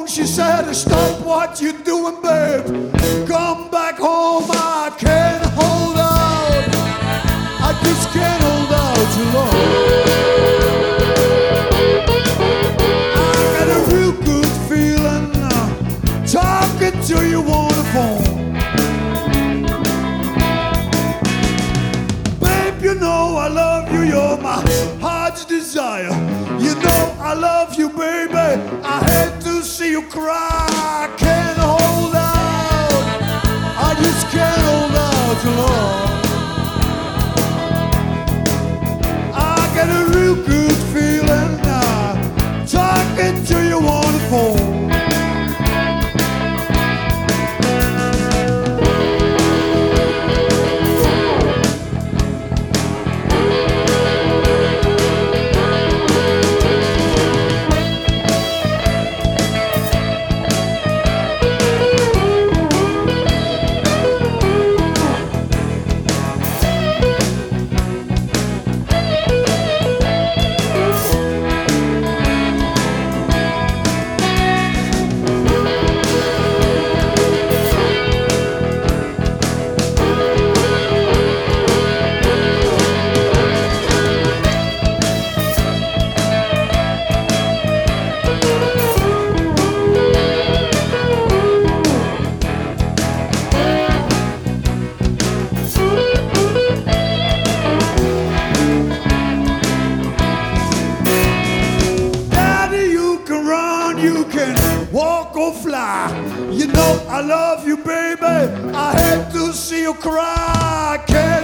she said, stop what you're doing, babe. Come back home, I can't hold out. I just can't hold out too long. I got a real good feeling talking to you on the phone. Babe, you know I love you, you're my heart's desire. You know I love you, baby. I hate to see you cry. I can't hold out. I just can't hold out too long. I got a real good feeling talking to you on the phone. You can walk or fly. You know I love you, baby. I hate to see you cry. I can't